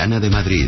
Metropolitana de Madrid.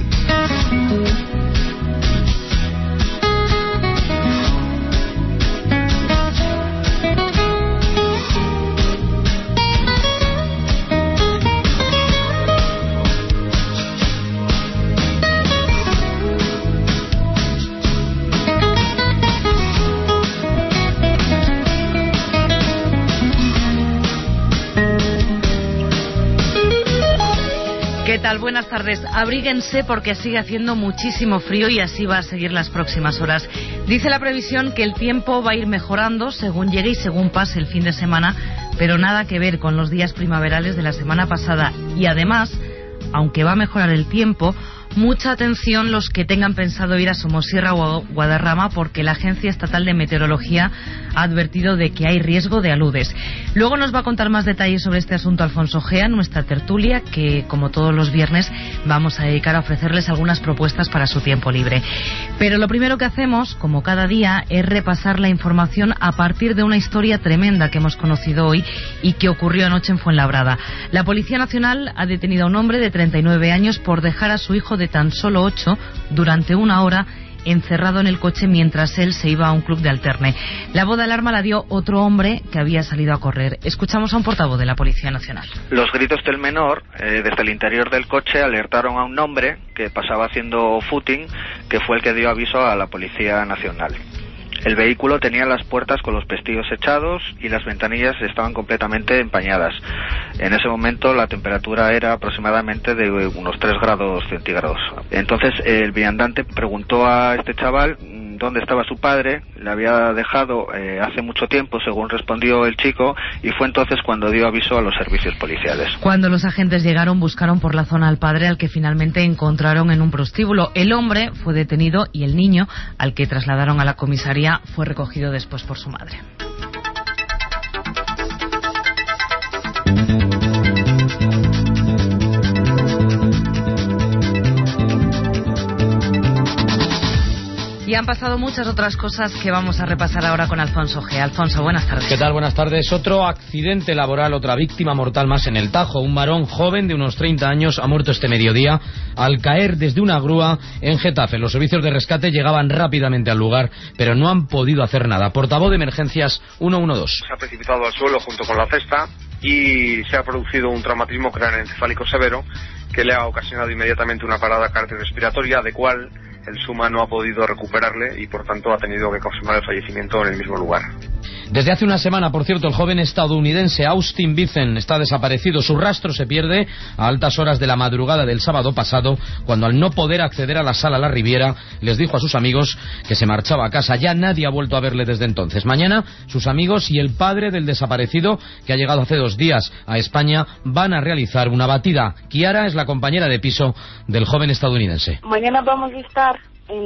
¿Qué tal? Buenas tardes. Abríguense porque sigue haciendo muchísimo frío y así va a seguir las próximas horas. Dice la previsión que el tiempo va a ir mejorando según llegue y según pase el fin de semana, pero nada que ver con los días primaverales de la semana pasada. Y además, aunque va a mejorar el tiempo, mucha atención los que tengan pensado ir a Somosierra o a Guadarrama, porque la Agencia Estatal de Meteorología ha advertido de que hay riesgo de aludes. Luego nos va a contar más detalles sobre este asunto Alfonso Gea, nuestra tertulia, que como todos los viernes vamos a dedicar a ofrecerles algunas propuestas para su tiempo libre. Pero lo primero que hacemos, como cada día, es repasar la información a partir de una historia tremenda que hemos conocido hoy y que ocurrió anoche en Fuenlabrada. La Policía Nacional ha detenido a un hombre de 39 años por dejar a su hijo de tan solo 8 durante una hora encerrado en el coche mientras él se iba a un club de alterne. La voz de alarma la dio otro hombre que había salido a correr. Escuchamos a un portavoz de la Policía Nacional. Los gritos del menor desde el interior del coche alertaron a un hombre que pasaba haciendo footing, que fue el que dio aviso a la Policía Nacional. El vehículo tenía las puertas con los pestillos echados y las ventanillas estaban completamente empañadas. En ese momento la temperatura era aproximadamente de unos 3 grados centígrados. Entonces el viandante preguntó a este chaval dónde estaba su padre. Le había dejado hace mucho tiempo, según respondió el chico, y fue entonces cuando dio aviso a los servicios policiales. Cuando los agentes llegaron, buscaron por la zona al padre, al que finalmente encontraron en un prostíbulo. El hombre fue detenido y el niño, al que trasladaron a la comisaría, fue recogido después por su madre. Y han pasado muchas otras cosas que vamos a repasar ahora con Alfonso G. Alfonso, buenas tardes. ¿Qué tal? Buenas tardes. Otro accidente laboral, otra víctima mortal más en el Tajo. Un varón joven de unos 30 años ha muerto este mediodía al caer desde una grúa en Getafe. Los servicios de rescate llegaban rápidamente al lugar, pero no han podido hacer nada. Portavoz de Emergencias 112. Se ha precipitado al suelo junto con la cesta y se ha producido un traumatismo craneoencefálico severo que le ha ocasionado inmediatamente una parada cardiorrespiratoria, de cual el SUMA no ha podido recuperarle y por tanto ha tenido que confirmar el fallecimiento en el mismo lugar. Desde hace una semana, por cierto, el joven estadounidense Austin Biffen está desaparecido. Su rastro se pierde a altas horas de la madrugada del sábado pasado, cuando al no poder acceder a la sala La Riviera les dijo a sus amigos que se marchaba a casa. Ya nadie ha vuelto a verle desde entonces. Mañana sus amigos y el padre del desaparecido, que ha llegado hace 2 días a España, van a realizar una batida. Kiara es la compañera de piso del joven estadounidense. Mañana vamos a estar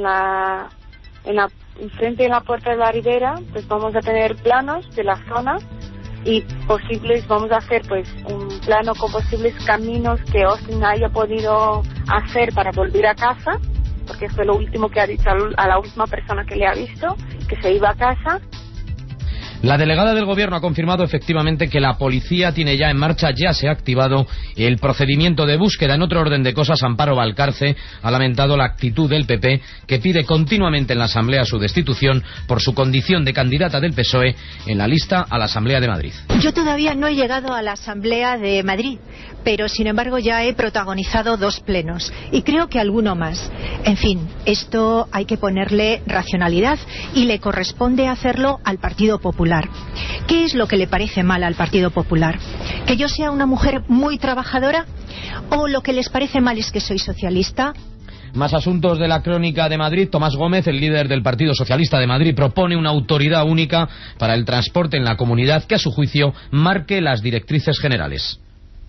frente de la puerta de la Ribera, pues vamos a tener planos de la zona y vamos a hacer pues un plano con posibles caminos que Austin haya podido hacer para volver a casa, porque fue lo último que ha dicho a la última persona que le ha visto, que se iba a casa. La delegada del Gobierno ha confirmado efectivamente que la policía tiene ya en marcha, ya se ha activado el procedimiento de búsqueda. En otro orden de cosas, Amparo Valcarce ha lamentado la actitud del PP, que pide continuamente en la Asamblea su destitución por su condición de candidata del PSOE en la lista a la Asamblea de Madrid. Yo todavía no he llegado a la Asamblea de Madrid, pero sin embargo ya he protagonizado 2 plenos y creo que alguno más. En fin, esto hay que ponerle racionalidad y le corresponde hacerlo al Partido Popular. ¿Qué es lo que le parece mal al Partido Popular? ¿Que yo sea una mujer muy trabajadora? ¿O lo que les parece mal es que soy socialista? Más asuntos de la crónica de Madrid. Tomás Gómez, el líder del Partido Socialista de Madrid, propone una autoridad única para el transporte en la comunidad que, a su juicio, marque las directrices generales.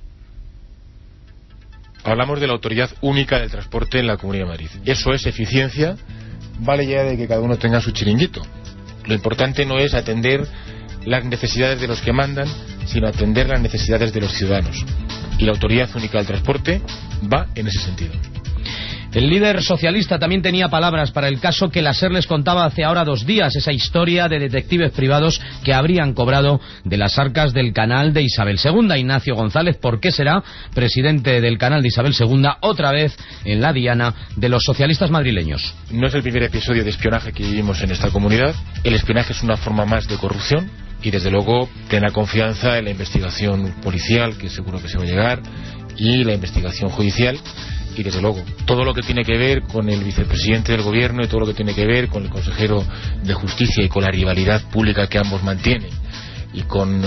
Hablamos de la autoridad única del transporte en la Comunidad de Madrid. Eso es eficiencia, vale ya de que cada uno tenga su chiringuito. Lo importante no es atender las necesidades de los que mandan, sino atender las necesidades de los ciudadanos. Y la autoridad única del transporte va en ese sentido. El líder socialista también tenía palabras para el caso que la SER les contaba hace ahora 2 días, esa historia de detectives privados que habrían cobrado de las arcas del canal de Isabel II. Ignacio González, ¿por qué será presidente del canal de Isabel II otra vez en la diana de los socialistas madrileños? No es el primer episodio de espionaje que vivimos en esta comunidad. El espionaje es una forma más de corrupción y desde luego tenga confianza en la investigación policial, que seguro que se va a llegar, y la investigación judicial. Y desde luego, todo lo que tiene que ver con el vicepresidente del gobierno y todo lo que tiene que ver con el consejero de justicia y con la rivalidad pública que ambos mantienen y con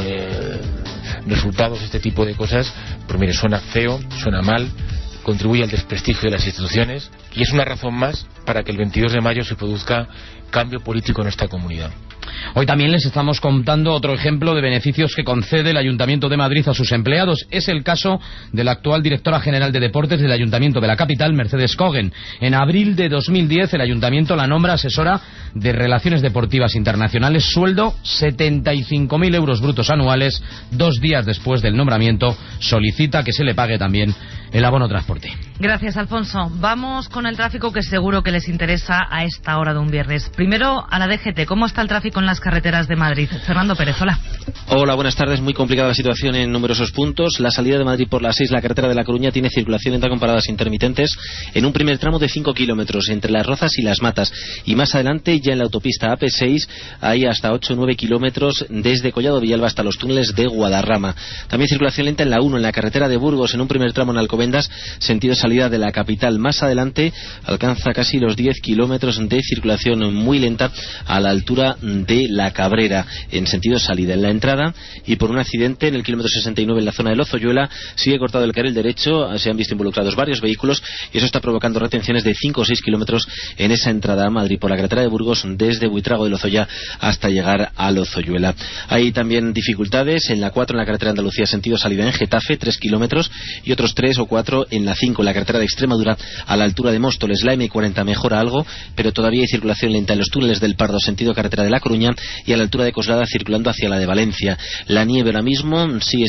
resultados de este tipo de cosas, pues mire, suena feo, suena mal, contribuye al desprestigio de las instituciones y es una razón más para que el 22 de mayo se produzca cambio político en esta comunidad. Hoy también les estamos contando otro ejemplo de beneficios que concede el Ayuntamiento de Madrid a sus empleados. Es el caso de la actual directora general de Deportes del Ayuntamiento de la capital, Mercedes Cogen. En abril de 2010 el Ayuntamiento la nombra asesora de Relaciones Deportivas Internacionales, sueldo 75.000 euros brutos anuales. 2 días después del nombramiento solicita que se le pague también el abono transporte. Gracias, Alfonso. Vamos con el tráfico, que seguro que les interesa a esta hora de un viernes. Primero, a la DGT. ¿Cómo está el tráfico en las carreteras de Madrid? Fernando Pérez, hola. Hola, buenas tardes. Muy complicada la situación en numerosos puntos. La salida de Madrid por la 6, la carretera de La Coruña, tiene circulación lenta con paradas intermitentes en un primer tramo de 5 kilómetros entre Las Rozas y Las Matas. Y más adelante, ya en la autopista AP6, hay hasta 8 o 9 kilómetros desde Collado Villalba hasta los túneles de Guadarrama. También circulación lenta en la 1, en la carretera de Burgos, en un primer tramo en Alcobendas, sentido salida de la capital. Más adelante alcanza casi los 10 kilómetros de circulación muy lenta a la altura de La Cabrera, en sentido salida. En la entrada, y por un accidente en el kilómetro 69 en la zona de Lozoyuela, sigue cortado el carril derecho, se han visto involucrados varios vehículos y eso está provocando retenciones de 5 o 6 kilómetros en esa entrada a Madrid por la carretera de Burgos desde Buitrago de Lozoya hasta llegar a Lozoyuela. Hay también dificultades en la 4, en la carretera de Andalucía, sentido salida en Getafe, 3 kilómetros, y otros 3 o 4 en la 5, en la carretera de Extremadura a la altura de Móstoles. La M40 mejora algo, pero todavía hay circulación lenta en los túneles del Pardo, sentido carretera de La Coruña, y a la altura de Coslada circulando hacia la de Valencia. La nieve ahora mismo sigue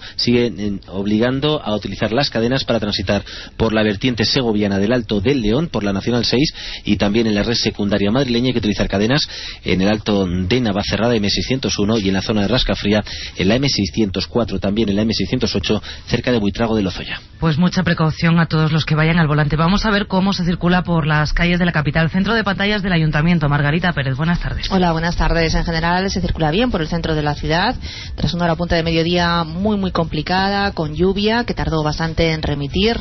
obligando a utilizar las cadenas para transitar por la vertiente segoviana del Alto del León, por la Nacional 6, y también en la red secundaria madrileña hay que utilizar cadenas en el Alto de Navacerrada, M601, y en la zona de Rascafría en la M604, también en la M608 cerca de Buitrago de Lozoya. Pues mucha precaución a todos los que vayan al volante. Vamos a ver cómo se circula por las calles de la capital. Centro de pantallas del Ayuntamiento. Margarita Pérez, buenas tardes. Hola, buenas tardes. En general se circula bien por el centro de la ciudad, tras una hora punta de mediodía muy complicada, con lluvia, que tardaron bastante en remitir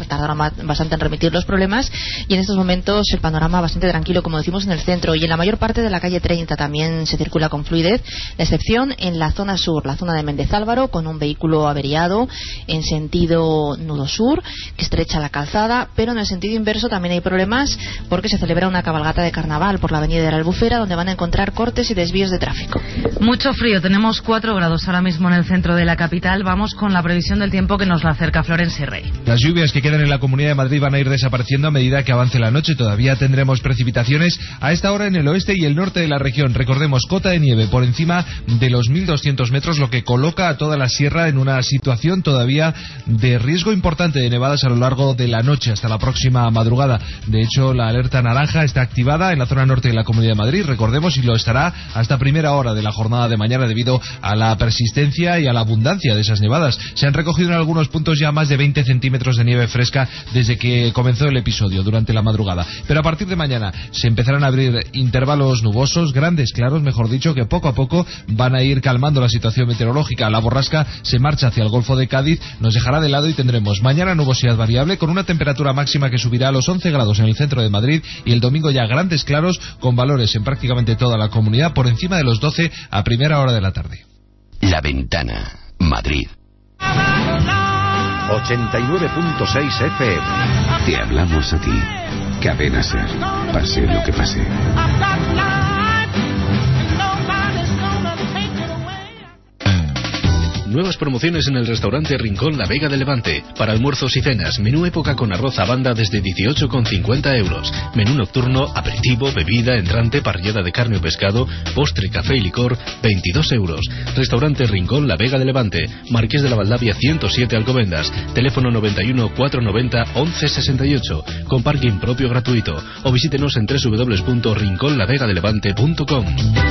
los problemas, y en estos momentos el panorama bastante tranquilo, como decimos, en el centro, y en la mayor parte de la calle 30 también se circula con fluidez, la excepción en la zona sur, la zona de Méndez Álvaro, con un vehículo averiado en sentido nudo sur, que estrecha la calzada, pero en el sentido inverso también hay problemas porque se celebra una cabalgata de carnaval por la avenida de la Albufera, donde van a encontrar cortes y desvíos de tráfico. Mucho frío, tenemos 4 grados ahora mismo en el centro de la capital. Vamos con la previsión del tiempo que nos la acerca Florencia Rey. Las lluvias que quedan en la Comunidad de Madrid van a ir desapareciendo a medida que avance la noche. Todavía tendremos precipitaciones a esta hora en el oeste y el norte de la región. Recordemos, cota de nieve por encima de los 1.200 metros, lo que coloca a toda la sierra en una situación todavía de riesgo importante de nevadas a lo largo de la noche hasta la próxima madrugada. De hecho, la alerta naranja está activada en la zona norte de la Comunidad de Madrid, recordemos, y lo estará hasta primera hora de la jornada de mañana debido a la persistencia y a la abundancia de esas nevadas. Se han recogido en algunos puntos ya más de 20 centímetros de nieve fresca desde que comenzó el episodio durante la madrugada. Pero a partir de mañana se empezarán a abrir intervalos nubosos, grandes claros, mejor dicho, que poco a poco van a ir calmando la situación meteorológica. La borrasca se marcha hacia el Golfo de Cádiz, nos dejará de lado y tendremos mañana nubosidad variable con una temperatura máxima que subirá a los 11 grados en el centro de Madrid, y el domingo ya grandes claros con valores en prácticamente toda la comunidad por encima de los 12 a primera hora de la tarde. La Ventana, Madrid. 89.6 FM. Te hablamos a ti. Cadena SER. Pase lo que pase. Nuevas promociones en el restaurante Rincón La Vega de Levante. Para almuerzos y cenas, menú época con arroz a banda desde 18,50 euros. Menú nocturno, aperitivo, bebida, entrante, parrillada de carne o pescado, postre, café y licor, 22 euros. Restaurante Rincón La Vega de Levante. Marqués de la Valdavia 107 Alcobendas. Teléfono 91 490 1168. Con parking propio gratuito. O visítenos en www.rinconlavegadelevante.com.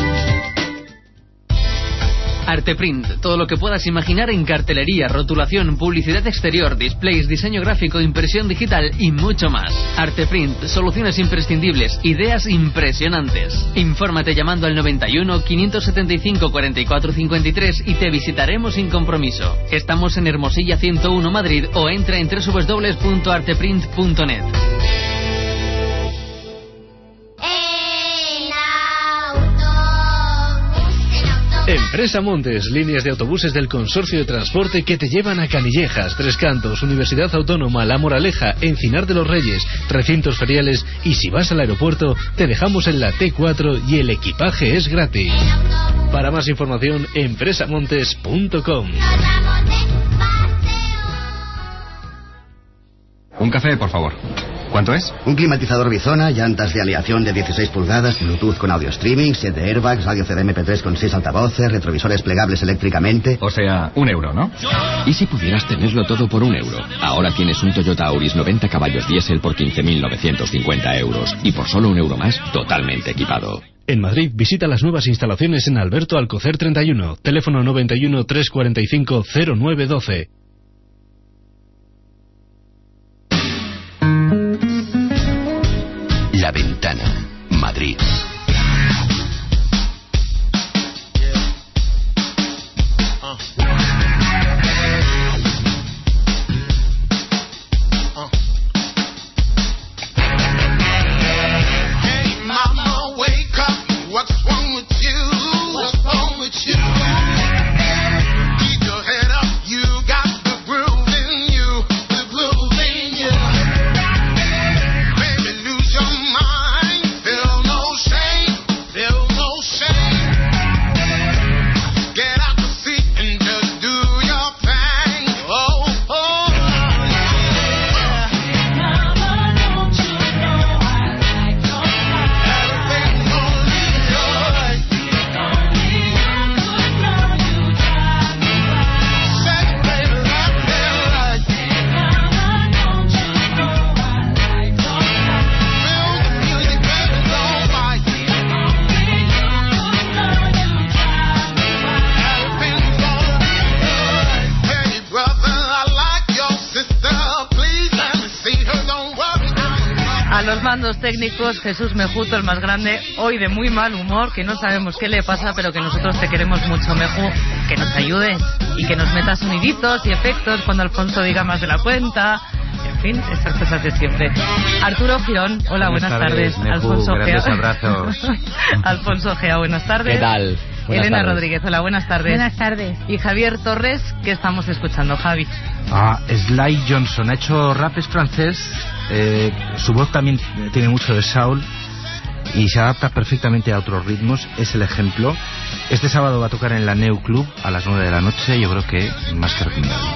Arteprint, todo lo que puedas imaginar en cartelería, rotulación, publicidad exterior, displays, diseño gráfico, impresión digital y mucho más. Arteprint, soluciones imprescindibles, ideas impresionantes. Infórmate llamando al 91 575 44 53 y te visitaremos sin compromiso. Estamos en Hermosilla 101 Madrid o entra en www.arteprint.net. Empresa Montes, líneas de autobuses del Consorcio de Transporte que te llevan a Canillejas, Tres Cantos, Universidad Autónoma, La Moraleja, Encinar de los Reyes, recintos feriales, y si vas al aeropuerto te dejamos en la T4 y el equipaje es gratis. Para más información, empresamontes.com. Un café, por favor. ¿Cuánto es? Un climatizador Bizona, llantas de aleación de 16 pulgadas, Bluetooth con audio streaming, 7 airbags, radio CD MP3 con 6 altavoces, retrovisores plegables eléctricamente. O sea, €1, ¿no? ¿Y si pudieras tenerlo todo por €1? Ahora tienes un Toyota Auris 90 caballos diésel por 15.950 euros. Y por solo €1 más, totalmente equipado. En Madrid, visita las nuevas instalaciones en Alberto Alcocer 31. Teléfono 91 345 0912. La Ventana, Madrid. Técnicos, Jesús Mejuto, el más grande, hoy de muy mal humor, que no sabemos qué le pasa, pero que nosotros te queremos mucho, Meju, que nos ayudes y que nos metas soniditos y efectos cuando Alfonso diga más de la cuenta, en fin, esas cosas de siempre. Arturo Girón, hola, buenas tardes. Meju, Alfonso grandes Gea. abrazos. Alfonso Gea, buenas tardes. ¿Qué tal? Buenas Elena tardes. Rodríguez, hola, buenas tardes. Buenas tardes. Y Javier Torres, ¿qué estamos escuchando, Javi? Sly Johnson ha hecho rap, es francés, su voz también tiene mucho de soul y se adapta perfectamente a otros ritmos, es el ejemplo. Este sábado va a tocar en la Neu Club a las 9 de la noche, yo creo que más que recomendable.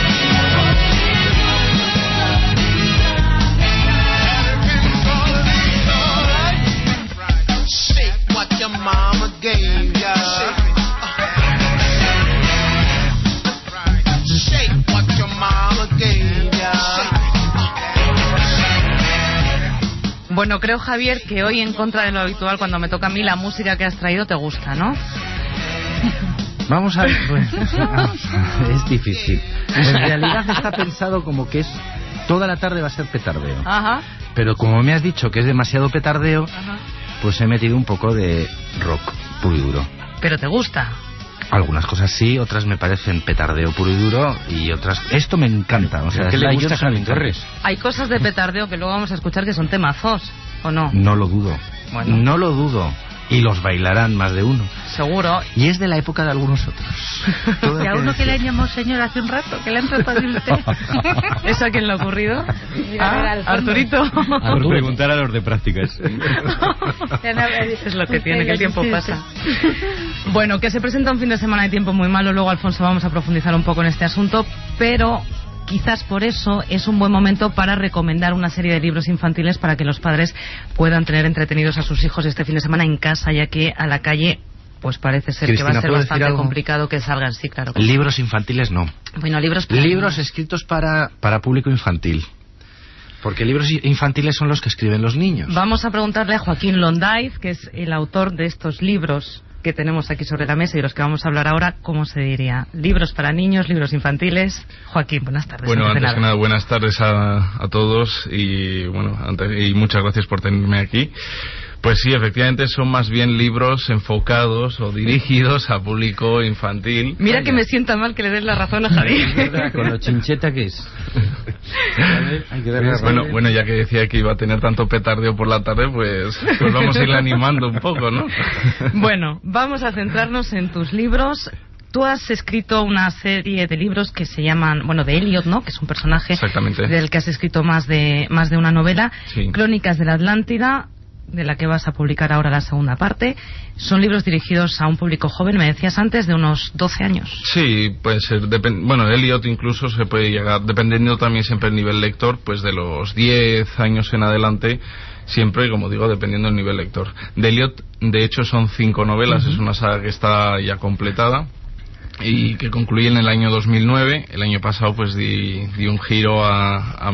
Bueno, creo, Javier, que hoy, en contra de lo habitual, cuando me toca a mí, la música que has traído te gusta, ¿no? Vamos a ver, es difícil. En realidad está pensado como que es toda la tarde va a ser petardeo. Ajá. Pero como me has dicho que es demasiado petardeo, Ajá. pues he metido un poco de rock puro y duro. Pero te gusta. Algunas cosas sí, otras me parecen petardeo puro y duro y otras... Esto me encanta. O sea, ¿Qué le Sly gusta a Johnson Javi me encanta. Torres? Hay cosas de petardeo que luego vamos a escuchar que son temazos, ¿o no? No lo dudo. Bueno. No lo dudo. Y los bailarán más de uno. Seguro. Y es de la época de algunos otros. Y a uno que le llamó señor hace un rato, que le han tratado de usted. ¿Eso a quién le ha ocurrido? Mira, Arturito. Por preguntar a los de prácticas. Es lo que tiene, que el tiempo pasa. Bueno, que se presenta un fin de semana de tiempo muy malo. Luego, Alfonso, vamos a profundizar un poco en este asunto, pero quizás por eso es un buen momento para recomendar una serie de libros infantiles para que los padres puedan tener entretenidos a sus hijos este fin de semana en casa, ya que a la calle pues parece ser Cristina, que va a ser bastante algo? complicado que salgan. Sí, claro. Libros infantiles no. Bueno, libros escritos para público infantil. Porque libros infantiles son los que escriben los niños. Vamos a preguntarle a Joaquín Londaiz, que es el autor de estos libros que tenemos aquí sobre la mesa y de los que vamos a hablar ahora. ¿Cómo se diría? ¿Libros para niños, libros infantiles? Joaquín, buenas tardes. Bueno, antes que nada, buenas tardes a todos y bueno, y muchas gracias por tenerme aquí. Pues sí, efectivamente son más bien libros enfocados o dirigidos a público infantil. Mira que me sienta mal que le des la razón a Javier. Con lo chincheta que es. Bueno, ya que decía que iba a tener tanto petardeo por la tarde, pues vamos a irle animando un poco, ¿no? Bueno, vamos a centrarnos en tus libros. Tú has escrito una serie de libros que se llaman, bueno, de Elliot, ¿no? Que es un personaje del que has escrito más de una novela. Sí. Crónicas de la Atlántida, de la que vas a publicar ahora la segunda parte. Son libros dirigidos a un público joven, me decías antes, de unos 12 años. Sí, puede ser. Bueno, Elliot incluso se puede llegar, dependiendo también siempre del nivel lector, pues de los 10 años en adelante, siempre, como digo, dependiendo del nivel lector. De Elliot, de hecho, son 5 novelas, es una saga que está ya completada y que concluí en el año 2009. El año pasado pues di un giro a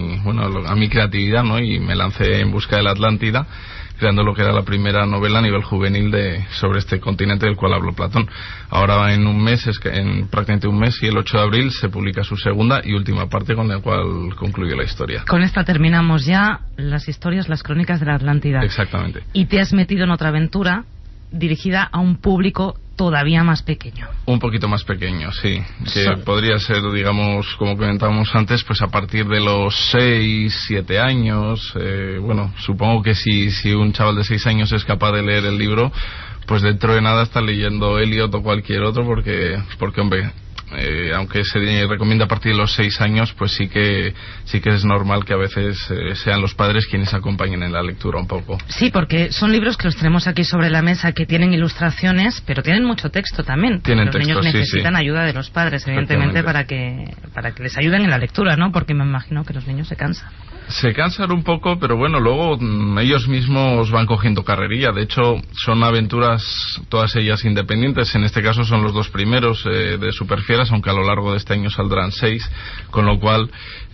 mi creatividad, ¿no? Y me lancé en busca de la Atlántida, creando lo que era la primera novela a nivel juvenil sobre este continente del cual habló Platón. Ahora en prácticamente un mes, y el 8 de abril se publica su segunda y última parte, con la cual concluye la historia. Con esta terminamos ya las historias, las crónicas de la Atlántida. Exactamente. Y te has metido en otra aventura dirigida a un público todavía más pequeño. Un poquito más pequeño, sí. Que podría ser, digamos, como comentábamos antes, pues a partir de los 6, 7 años. Bueno, supongo que si un chaval de 6 años es capaz de leer el libro, pues dentro de nada está leyendo Elliot o cualquier otro, porque hombre, aunque se recomienda a partir de los 6 años, pues sí que es normal que a veces sean los padres quienes acompañen en la lectura un poco. Sí, porque son libros que los tenemos aquí sobre la mesa, que tienen ilustraciones, pero tienen mucho texto también. Los niños necesitan ayuda de los padres, evidentemente, para que les ayuden en la lectura, ¿no? Porque me imagino que los niños se cansan. Se cansan un poco, pero bueno, luego ellos mismos van cogiendo carrerilla. De hecho, son aventuras todas ellas independientes. En este caso son los 2 primeros de Superfieras, aunque a lo largo de este año saldrán 6, con lo cual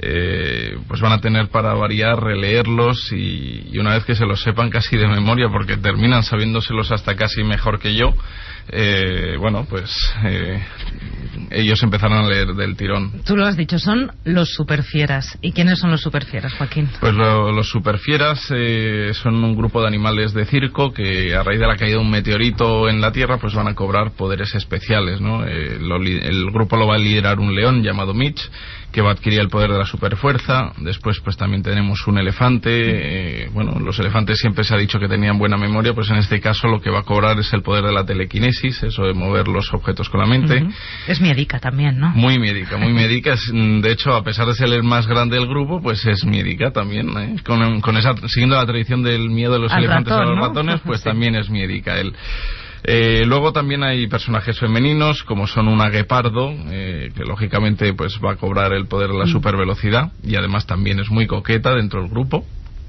pues van a tener para variar, releerlos y una vez que se los sepan casi de memoria, porque terminan sabiéndoselos hasta casi mejor que yo, bueno, pues ellos empezarán a leer del tirón. Tú lo has dicho, son los Superfieras. ¿Y quiénes son los Superfieras, Joaquín? Pues los Superfieras son un grupo de animales de circo que a raíz de la caída de un meteorito en la Tierra pues van a cobrar poderes especiales, ¿no? El grupo lo va a liderar un león llamado Mitch, que va a adquirir el poder de la superfuerza. Después pues también tenemos un elefante. Bueno, los elefantes siempre se ha dicho que tenían buena memoria, pues en este caso lo que va a cobrar es el poder de la telequinesis, eso de mover los objetos con la mente. Es miedica también, ¿no? Muy miedica. De hecho, a pesar de ser el más grande del grupo, pues es miedica también, ¿eh? Siguiendo la tradición del miedo de los elefantes a los ratones, pues también es miedica él. Luego también hay personajes femeninos, como son una guepardo, que lógicamente pues va a cobrar el poder de la supervelocidad y además también es muy coqueta dentro del grupo.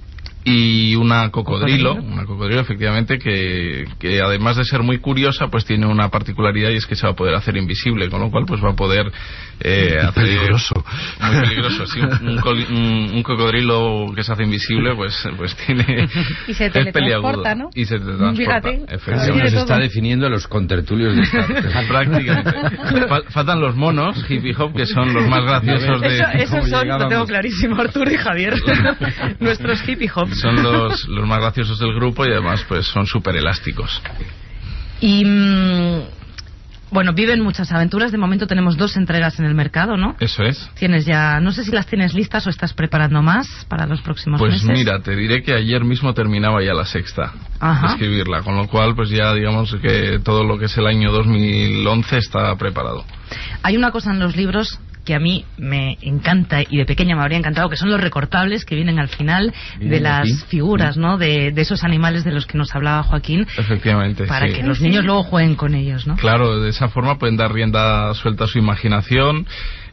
Y una cocodrilo efectivamente, que además de ser muy curiosa, pues tiene una particularidad, y es que se va a poder hacer invisible, con lo cual pues va a poder hacer... Peligroso. Muy peligroso, sí. Un cocodrilo que se hace invisible, pues tiene... Y se teletransporta, ¿no? Y se teletransporta, efectivamente. Nos está definiendo los contertulios de esta... Prácticamente. Faltan los monos, hippie hop, que son los más graciosos de... Esos son, lo tengo clarísimo, Arturo y Javier. Nuestros hippie hop. Son los más graciosos del grupo y además pues son súper elásticos. Y Bueno, viven muchas aventuras. De momento tenemos 2 entregas en el mercado, ¿no? Eso es. Tienes ya, no sé si las tienes listas o estás preparando más para los próximos meses. Pues mira, te diré que ayer mismo terminaba ya la 6ª de escribirla, con lo cual pues ya digamos que todo lo que es el año 2011 está preparado. Hay una cosa en los libros que a mí me encanta y de pequeña me habría encantado, que son los recortables que vienen al final de las figuras, ¿no? De esos animales de los que nos hablaba Joaquín. Efectivamente, para que los niños luego jueguen con ellos, ¿no? Claro, de esa forma pueden dar rienda suelta a su imaginación.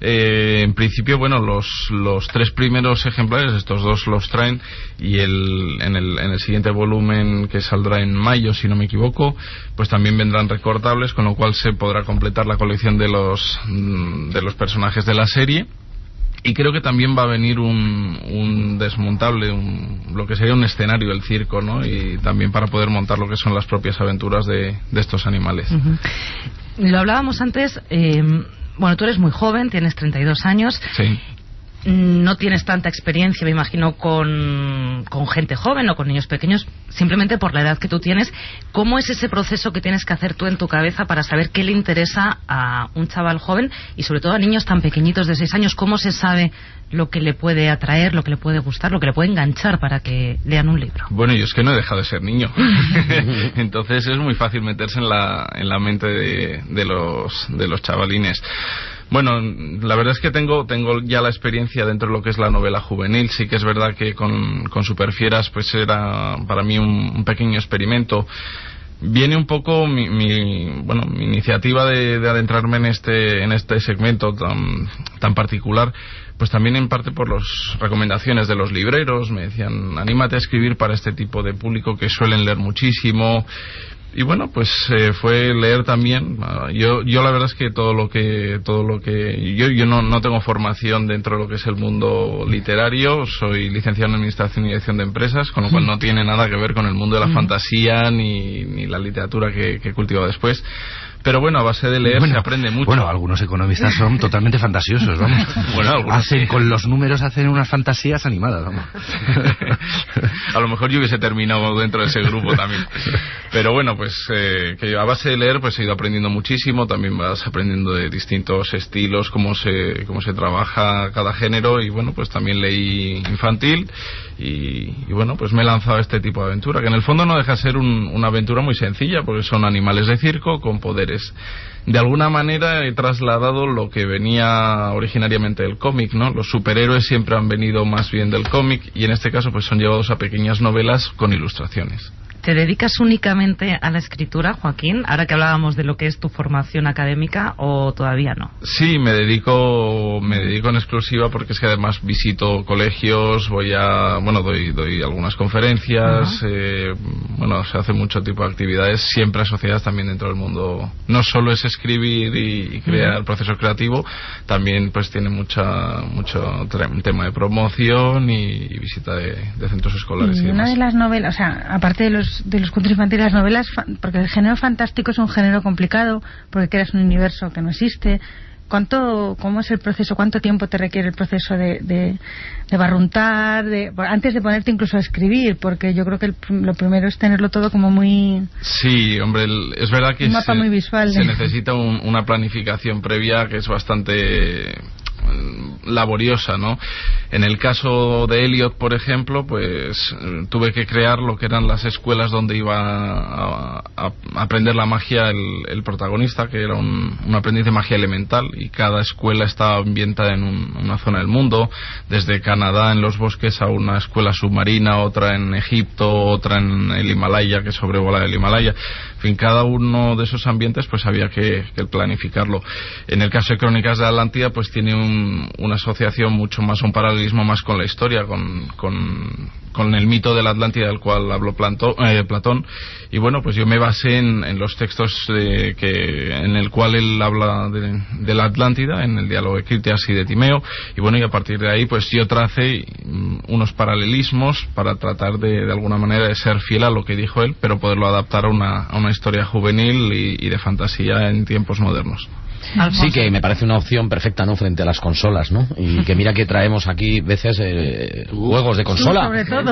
En principio, bueno, los 3 primeros ejemplares, estos 2 los traen, y en el siguiente volumen, que saldrá en mayo, si no me equivoco, pues también vendrán recortables, con lo cual se podrá completar la colección de los personajes de la serie. Y creo que también va a venir un desmontable, lo que sería un escenario del circo, ¿no? Y también para poder montar lo que son las propias aventuras de estos animales. Lo hablábamos antes. Bueno, tú eres muy joven, tienes 32 años. Sí. No tienes tanta experiencia, me imagino, con gente joven o con niños pequeños, simplemente por la edad que tú tienes. ¿Cómo es ese proceso que tienes que hacer tú en tu cabeza para saber qué le interesa a un chaval joven y sobre todo a niños tan pequeñitos de 6 años? ¿Cómo se sabe lo que le puede atraer, lo que le puede gustar, lo que le puede enganchar para que lean un libro? Bueno, yo es que no he dejado de ser niño. Entonces es muy fácil meterse en la mente de los chavalines. Bueno, la verdad es que tengo ya la experiencia dentro de lo que es la novela juvenil. Sí que es verdad que con Superfieras pues era para mí un pequeño experimento. Viene un poco mi iniciativa de adentrarme en este segmento tan particular, pues también en parte por las recomendaciones de los libreros. Me decían, anímate a escribir para este tipo de público que suelen leer muchísimo. Y bueno, pues fue leer también. Yo la verdad es que todo lo que yo no tengo formación dentro de lo que es el mundo literario. Soy licenciado en Administración y Dirección de Empresas, con lo cual no tiene nada que ver con el mundo de la fantasía ni la literatura que he cultivado después. Pero bueno, a base de leer se aprende mucho. Bueno, algunos economistas son totalmente fantasiosos, vamos. Bueno, con los números hacen unas fantasías animadas, vamos. A lo mejor yo hubiese terminado dentro de ese grupo también. Pero bueno, pues que a base de leer pues he ido aprendiendo muchísimo. También vas aprendiendo de distintos estilos, cómo se trabaja cada género. Y bueno, pues también leí infantil. Y bueno, pues me he lanzado a este tipo de aventura, que en el fondo no deja de ser una aventura muy sencilla, porque son animales de circo con poderes. De alguna manera he trasladado lo que venía originariamente del cómic, ¿no? Los superhéroes siempre han venido más bien del cómic, y en este caso pues son llevados a pequeñas novelas con ilustraciones. ¿Te dedicas únicamente a la escritura, Joaquín? Ahora que hablábamos de lo que es tu formación académica, ¿o todavía no? Sí, me dedico en exclusiva, porque es que además visito colegios, doy algunas conferencias, se hace mucho tipo de actividades, siempre asociadas también dentro del mundo. No solo es escribir y crear proceso creativo, también pues tiene mucho tema de promoción y visita de centros escolares. Y una de las novelas, o sea, aparte de los cuentos infantiles, las novelas, porque el género fantástico es un género complicado, porque creas un universo que no existe. ¿Cómo es el proceso? ¿Cuánto tiempo te requiere el proceso de barruntar, antes de ponerte incluso a escribir? Porque yo creo que lo primero es tenerlo todo como muy... Sí, hombre, es verdad que un mapa muy visual. Se necesita una planificación previa que es bastante laboriosa, ¿no? En el caso de Eliot, por ejemplo, pues tuve que crear lo que eran las escuelas donde iba a aprender la magia el protagonista, que era un aprendiz de magia elemental, y cada escuela estaba ambientada en una zona del mundo, desde Canadá en los bosques a una escuela submarina, otra en Egipto, otra en el Himalaya, que sobrevola el Himalaya. En fin, cada uno de esos ambientes pues había que planificarlo. En el caso de Crónicas de Atlántida pues tiene una asociación mucho más, un paralelismo más con la historia, con el mito de la Atlántida del cual habló Platón. Y bueno, pues yo me basé en los textos en el cual él habla de la Atlántida, en el diálogo de Critias y de Timeo, y bueno, y a partir de ahí pues yo tracé unos paralelismos para tratar de alguna manera de ser fiel a lo que dijo él, pero poderlo adaptar a una historia juvenil y de fantasía en tiempos modernos. Alfonso. Sí, que me parece una opción perfecta, ¿no?, frente a las consolas, ¿no? Y que mira que traemos aquí veces juegos de consola. Sobre todo.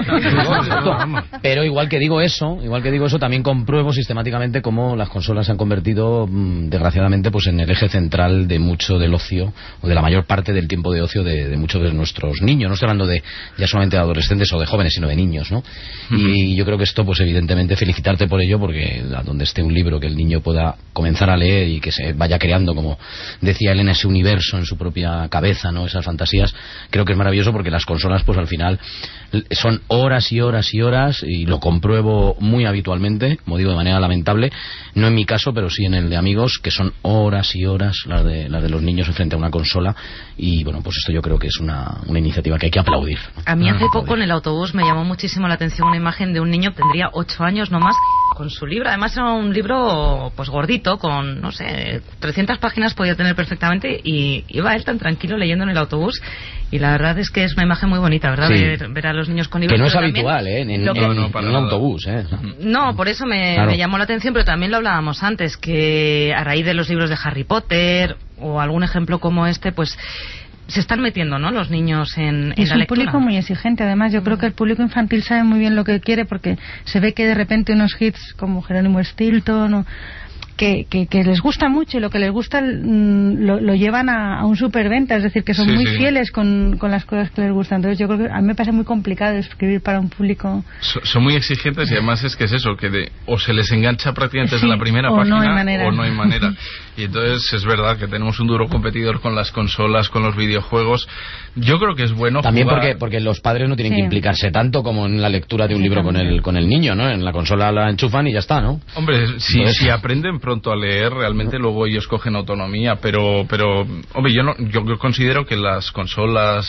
Pero igual que digo eso, también compruebo sistemáticamente cómo las consolas se han convertido, desgraciadamente, pues en el eje central de mucho del ocio, o de la mayor parte del tiempo de ocio de muchos de nuestros niños. No estoy hablando de ya solamente de adolescentes o de jóvenes, sino de niños, ¿no? Y yo creo que esto, pues evidentemente, felicitarte por ello, porque a donde esté un libro que el niño pueda comenzar a leer y que se vaya creando, como decía Elena, ese universo en su propia cabeza, ¿no?, esas fantasías, creo que es maravilloso, porque las consolas, pues al final son horas y horas y horas, y lo compruebo muy habitualmente, como digo, de manera lamentable, no en mi caso, pero sí en el de amigos, que son horas y horas las de los niños frente a una consola. Y bueno, pues esto yo creo que es una iniciativa que hay que aplaudir. A mí hace poco en el autobús me llamó muchísimo la atención una imagen de un niño, tendría 8 años no más, con su libro. Además era un libro pues gordito, con, no sé, 300 páginas podía tener perfectamente, y iba él tan tranquilo leyendo en el autobús. Y la verdad es que es una imagen muy bonita, ¿verdad? Sí. Ver a los niños con libros. Que no es habitual, en un autobús, No, por eso me llamó la atención, pero también lo hablábamos antes, que a raíz de los libros de Harry Potter o algún ejemplo como este, pues se están metiendo, ¿no?, los niños en la lectura. Es un público muy exigente. Además, yo creo que el público infantil sabe muy bien lo que quiere, porque se ve que de repente unos hits como Jerónimo Stilton que les gusta mucho, y lo que les gusta lo llevan a un superventa, es decir, que son muy fieles con las cosas que les gustan. Entonces yo creo que a mí me parece muy complicado escribir para un público. Son muy exigentes, y además es que es eso, que o se les engancha prácticamente desde la primera página, o no hay manera. Y entonces es verdad que tenemos un duro competidor con las consolas, con los videojuegos. Yo creo que es bueno también jugar... porque los padres no tienen que implicarse tanto como en la lectura de un libro con el niño, ¿no? En la consola la enchufan y ya está, ¿no? Hombre, si aprenden pronto a leer, realmente luego ellos cogen autonomía, pero hombre, yo considero que las consolas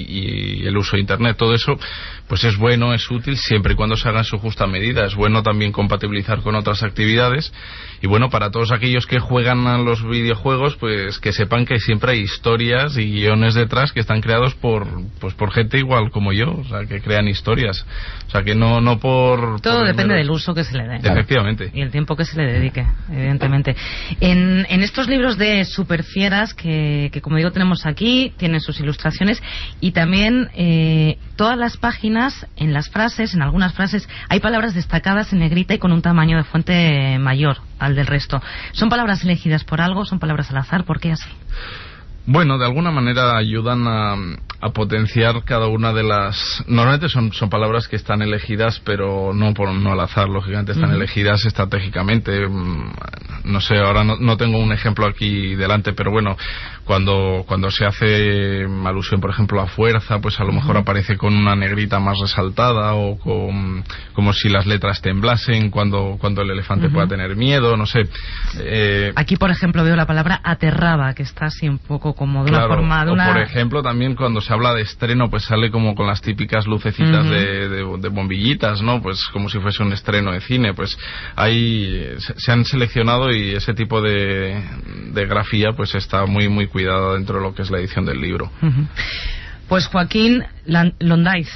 y el uso de internet, todo eso, pues es bueno, es útil, siempre y cuando se haga en su justa medida. Es bueno también compatibilizar con otras actividades, y bueno, para todos aquellos que juegan a los videojuegos, pues que sepan que siempre hay historias y guiones detrás que están creados por gente igual como yo, o sea, que crean historias, o sea, que no por... Todo depende del uso que se le dé. Efectivamente. Y el tiempo que se le dedique, evidentemente. En estos libros de superfieras que como digo tenemos aquí, tienen sus ilustraciones, y también todas las páginas, en las frases, en algunas frases, hay palabras destacadas en negrita y con un tamaño de fuente mayor al del resto. ¿Son palabras elegidas por algo? ¿Son palabras al azar? ¿Por qué así? Bueno, de alguna manera ayudan a potenciar cada una de las... Normalmente son palabras que están elegidas, pero no al azar, lógicamente están elegidas estratégicamente. No sé, ahora no tengo un ejemplo aquí delante, pero bueno, cuando se hace alusión, por ejemplo, a fuerza, pues a lo mejor aparece con una negrita más resaltada, o como si las letras temblasen cuando el elefante pueda tener miedo, no sé. Aquí, por ejemplo, veo la palabra aterraba, que está así un poco como de una forma... O por ejemplo, también cuando se habla de estreno, pues sale como con las típicas lucecitas de bombillitas, ¿no? Pues como si fuese un estreno de cine. Pues ahí se han seleccionado, y ese tipo de grafía pues está muy muy cuidada dentro de lo que es la edición del libro. Pues Joaquín Londaiz,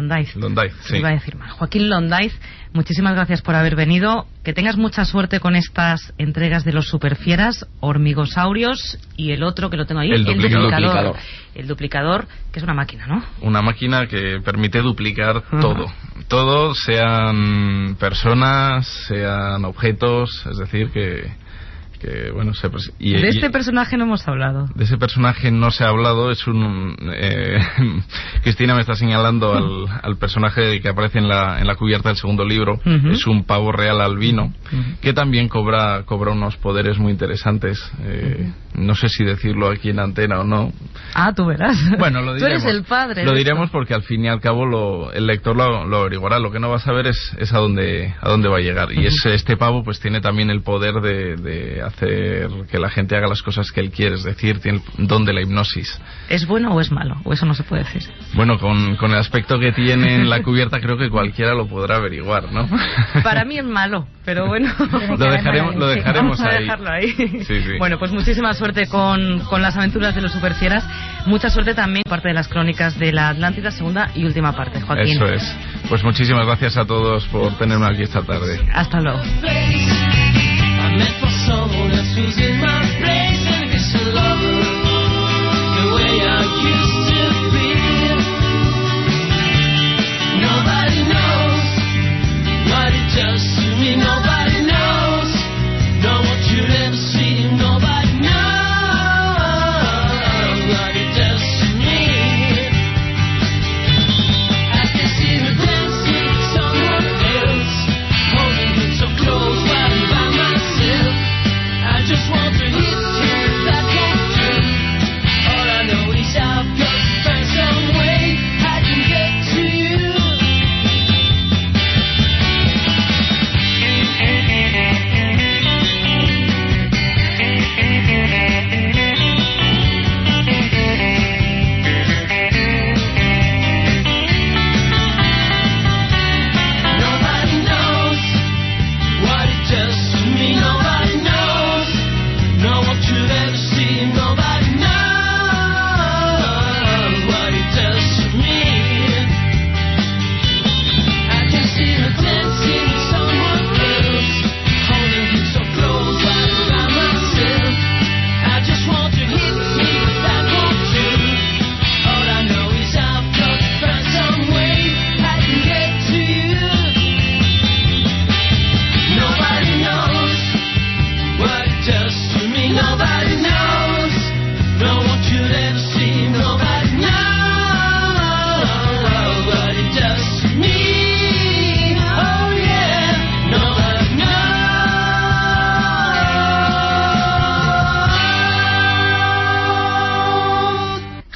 sí. Iba a decir mal. Joaquín Londaiz, muchísimas gracias por haber venido. Que tengas mucha suerte con estas entregas de los superfieras, Hormigosaurios, y el otro que lo tengo ahí, el duplicador. El duplicador, que es una máquina, ¿no? Una máquina que permite duplicar todo, sean personas, sean objetos, es decir, que bueno, de este personaje no hemos hablado. De ese personaje no se ha hablado. Es Cristina me está señalando al personaje que aparece en la cubierta del segundo libro. Es un pavo real albino que también cobra unos poderes muy interesantes. No sé si decirlo aquí en antena o no. Tú verás. Bueno, lo diremos. Tú eres el padre. Lo diremos porque al fin y al cabo el lector lo averiguará. Lo que no va a saber es a dónde va a llegar. Y este pavo pues tiene también el poder de hacer que la gente haga las cosas que él quiere, es decir, tiene el don de la hipnosis. ¿Es bueno o es malo? ¿O eso no se puede decir? Bueno, con el aspecto que tiene en la cubierta creo que cualquiera lo podrá averiguar, ¿no? Para mí es malo, pero bueno. Lo dejaremos vamos a dejarlo ahí. Sí. Bueno, pues muchísima suerte con las aventuras de los superfieras. Mucha suerte también parte de las crónicas de la Atlántida, segunda y última parte, Joaquín. Eso es. Pues muchísimas gracias a todos por tenerme aquí esta tarde. Hasta luego. I met for someone else who's in my place.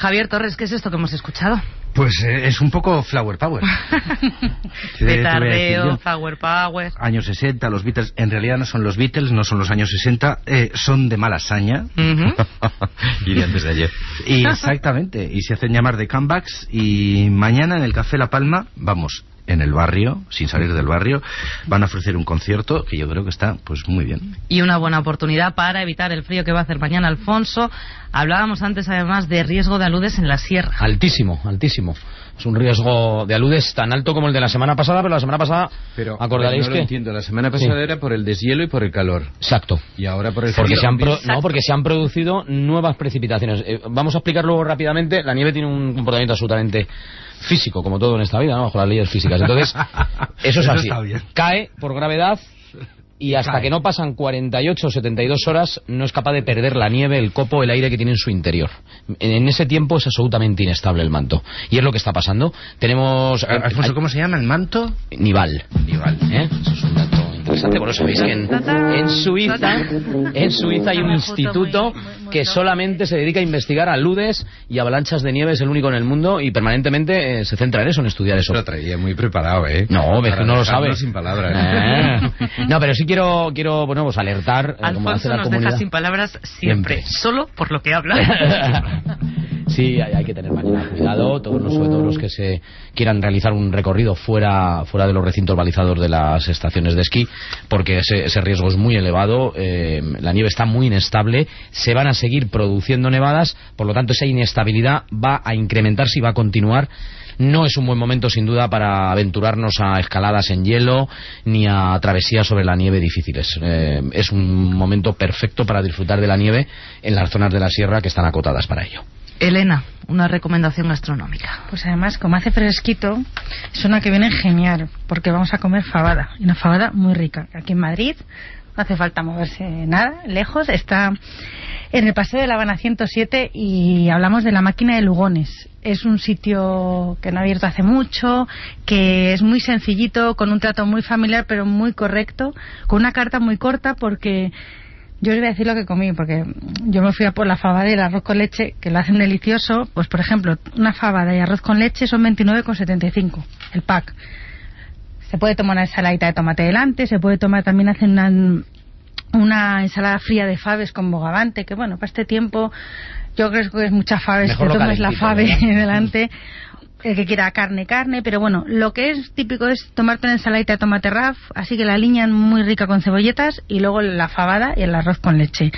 Javier Torres, ¿qué es esto que hemos escuchado? Pues es un poco Flower Power. Petardeo, Flower Power. Años 60, los Beatles, en realidad no son los Beatles, no son los años 60, son de Malasaña. Y de antes de ayer. Y exactamente, y se hacen llamar de comebacks, y mañana en el Café La Palma, vamos, en el barrio, sin salir del barrio, van a ofrecer un concierto que yo creo que está pues muy bien. Y una buena oportunidad para evitar el frío que va a hacer mañana, Alfonso. Hablábamos antes además de riesgo de aludes en la sierra. Altísimo, altísimo. Es un riesgo de aludes tan alto como el de la semana pasada, pero la semana pasada, acordaréis no que... lo entiendo, la semana pasada era por el deshielo y por el calor. Exacto. Y ahora por el porque frío. porque se han producido nuevas precipitaciones. Vamos a explicar luego rápidamente. La nieve tiene un comportamiento absolutamente físico, como todo en esta vida, ¿no? Bajo las leyes físicas. Entonces, eso es así. Cae por gravedad y hasta que no pasan 48 o 72 horas no es capaz de perder la nieve, el copo, el aire que tiene en su interior. En ese tiempo es absolutamente inestable el manto. Y es lo que está pasando. Tenemos... Alfonso, ¿cómo se llama el manto? Nival. Eso es un dato interesante. Bueno, sabéis que en Suiza hay un instituto que solamente se dedica a investigar aludes y avalanchas de nieve. Es el único en el mundo y permanentemente se centra en eso, en estudiar eso. Lo traía muy preparado, ¿eh? No, ves que no lo sabes. Sin palabras. No, pero sí quiero bueno, pues alertar. Como hace Alfonso la nos comunidad. deja sin palabras siempre. Solo por lo que habla. Sí, hay que tener cuidado, sobre todo los que se quieran realizar un recorrido fuera de los recintos balizados de las estaciones de esquí, porque ese riesgo es muy elevado. La nieve está muy inestable, se van a seguir produciendo nevadas, por lo tanto esa inestabilidad va a incrementarse y va a continuar. No es un buen momento, sin duda, para aventurarnos a escaladas en hielo ni a travesías sobre la nieve difíciles. Es un momento perfecto para disfrutar de la nieve en las zonas de la sierra que están acotadas para ello. Elena, una recomendación gastronómica. Pues además, como hace fresquito, es una que viene genial, porque vamos a comer fabada, y una fabada muy rica. Aquí en Madrid no hace falta moverse nada, lejos, está en el Paseo de La Habana 107 y hablamos de la Máquina de Lugones. Es un sitio que no ha abierto hace mucho, que es muy sencillito, con un trato muy familiar pero muy correcto, con una carta muy corta, porque yo os voy a decir lo que comí, porque yo me fui a por la fabada y el arroz con leche, que lo hacen delicioso. Pues por ejemplo, una fabada y arroz con leche son 29,75 el pack. Se puede tomar una ensaladita de tomate delante, se puede tomar, también hacen una ensalada fría de faves con bogavante, que bueno, para este tiempo yo creo que es mucha faves, que tomes la fave delante. El que quiera carne, pero bueno, lo que es típico es tomarte una ensaladita de tomate raf, así que la aliñan muy rica con cebolletas, y luego la fabada y el arroz con leche.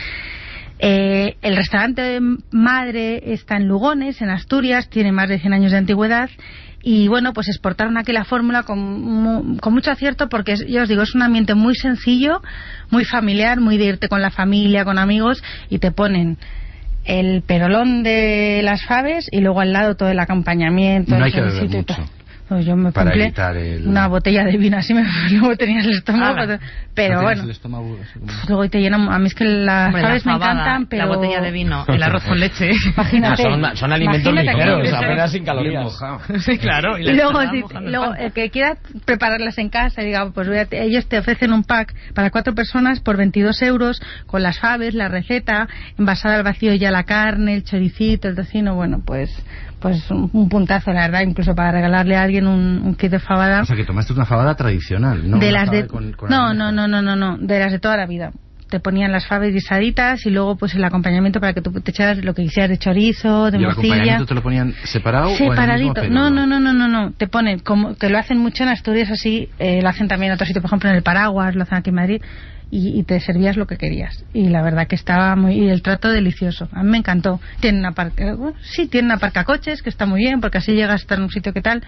El restaurante madre está en Lugones, en Asturias, tiene más de 100 años de antigüedad, y bueno, pues exportaron aquí la fórmula con mucho acierto, porque yo os digo, es un ambiente muy sencillo, muy familiar, muy de irte con la familia, con amigos, y te ponen el perolón de las faves y luego al lado todo el acompañamiento. No hay que beber mucho. Pues yo me para compré una botella de vino, así luego tenía el estómago, pero ¿no bueno, el estómago, luego te llenan. A mí es que las faves me encantan, pero la botella de vino, el arroz con leche, imagínate, son alimentos ligeros, apenas sin calorías. Sí, claro. Y luego el que quiera prepararlas en casa, diga, pues ellos te ofrecen un pack para 4 personas por 22 euros, con las faves, la receta, envasada al vacío ya la carne, el choricito, el tocino. Bueno, pues un puntazo, la verdad, incluso para regalarle a alguien un kit de fabada. O sea, que tomaste una fabada tradicional, ¿no? De las de... con No, de las de toda la vida. Te ponían las faves guisaditas y luego pues el acompañamiento para que tú te echaras lo que quisieras de chorizo, de morcilla. ¿Y el acompañamiento te lo ponían separado? Separadito. ¿O en el mismo no. Te ponen, como que lo hacen mucho en Asturias así, lo hacen también en otro sitio, por ejemplo en el Paraguas, lo hacen aquí en Madrid. Y te servías lo que querías, y la verdad que estaba y el trato delicioso, a mí me encantó. Tiene una aparcacoches que está muy bien, porque así llegas a estar en un sitio que tal,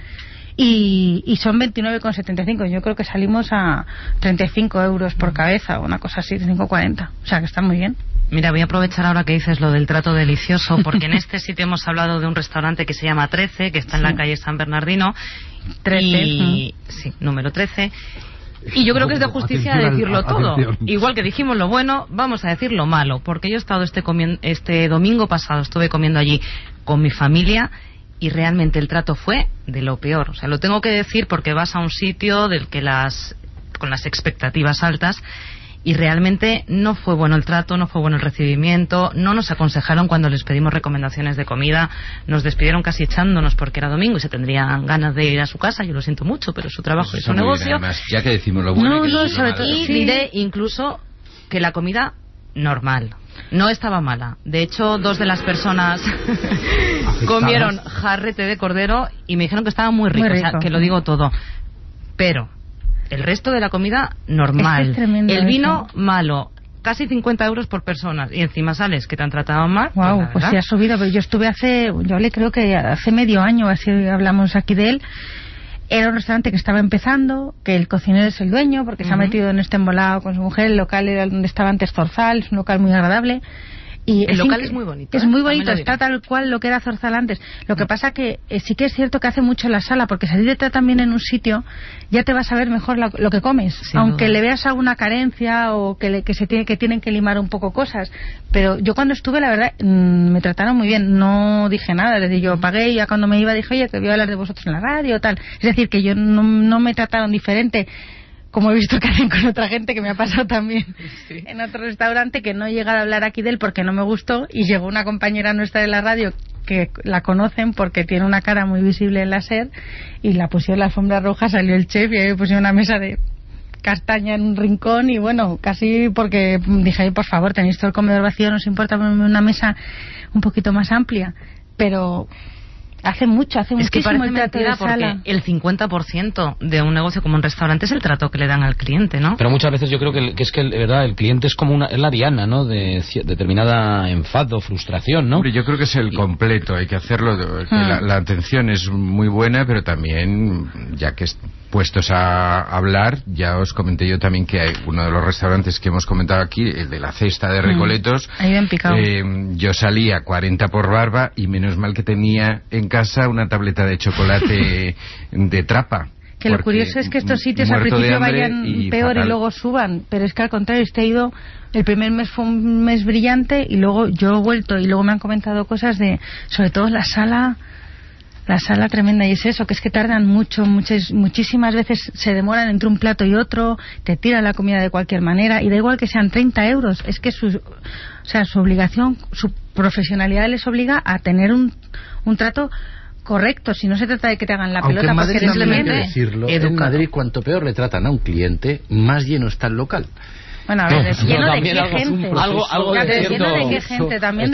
y son 29,75. Yo creo que salimos a 35 euros por cabeza o una cosa así, 5,40, o sea que está muy bien. Mira, voy a aprovechar ahora que dices lo del trato delicioso, porque en este sitio hemos hablado de un restaurante que se llama 13, que está en la calle San Bernardino. 13. Sí, número 13. Y yo creo que es de justicia decirlo todo. Igual que dijimos lo bueno, vamos a decir lo malo, porque yo he estado este domingo pasado, estuve comiendo allí con mi familia, y realmente el trato fue de lo peor. O sea, lo tengo que decir porque vas a un sitio del que con las expectativas altas, y realmente no fue bueno el trato, no fue bueno el recibimiento, no nos aconsejaron cuando les pedimos recomendaciones de comida, nos despidieron casi echándonos porque era domingo y se tendrían ganas de ir a su casa. Yo lo siento mucho, pero es su trabajo y su negocio. Además, ya que decimos lo bueno, sobre todo, y diré incluso que la comida normal no estaba mala. De hecho, 2 de las personas comieron jarrete de cordero y me dijeron que estaba muy rico. O sea, que lo digo todo. Pero el resto de la comida normal. Es tremendo el vino eso. malo. Casi 50 euros por persona. Y encima sales que te han tratado mal. Wow, pues sí ha subido. Pero yo estuve yo le creo que hace medio año, así hablamos aquí de él. Era un restaurante que estaba empezando, que el cocinero es el dueño, porque se ha metido en este embolado con su mujer. El local era donde estaba antes Zorzal, es un local muy agradable. Y el local es muy bonito. Es muy bonito, está tal cual lo que era Zorzal antes. Lo que pasa que sí que es cierto que hace mucho la sala, porque si a ti te tratan bien en un sitio, ya te vas a ver mejor lo que comes. Sin aunque duda le veas alguna carencia o que tienen que limar un poco cosas. Pero yo cuando estuve, la verdad, me trataron muy bien. No dije nada, es decir, yo pagué y ya cuando me iba dije, oye, que voy a hablar de vosotros en la radio, tal. Es decir, que yo no me trataron diferente, como he visto que hacen con otra gente, que me ha pasado también en otro restaurante, que no he llegado a hablar aquí de él porque no me gustó, y llegó una compañera nuestra de la radio que la conocen porque tiene una cara muy visible en la SER, y la pusieron en la alfombra roja, salió el chef y ahí pusieron una mesa de castaña en un rincón, y bueno, casi porque dije, por favor, tenéis todo el comedor vacío, nos importa ponerme una mesa un poquito más amplia. Pero hace muchísimo que parece el trato de mentira, sala. porque el 50% de un negocio como un restaurante es el trato que le dan al cliente, ¿no? Pero muchas veces yo creo que es que verdad, el cliente es como es la diana, ¿no? De determinada enfado, frustración, ¿no? Hombre, yo creo que es el completo, hay que hacerlo. Que la atención es muy buena, pero también, ya que puestos a hablar, ya os comenté yo también que hay uno de los restaurantes que hemos comentado aquí, el de la cesta de Recoletos. Ahí ven picado. Yo salía 40 por barba y menos mal que tenía en casa una tableta de chocolate de trapa. Que lo curioso es que estos sitios al principio vayan peor y luego suban, pero es que al contrario, he ido, el primer mes fue un mes brillante y luego yo he vuelto y luego me han comentado cosas de, sobre todo la sala tremenda, y es eso, que es que tardan muchísimas veces se demoran entre un plato y otro, te tiran la comida de cualquier manera, y da igual que sean 30 euros, es que su obligación, su profesionalidad les obliga a tener un trato correcto. Si no se trata de que te hagan la pelota, en Madrid porque eres también hay que cliente, decirlo, en Madrid cuanto peor le tratan a un cliente, más lleno está el local. Bueno, a ver, es lleno de qué gente. Algo de lleno de qué gente, también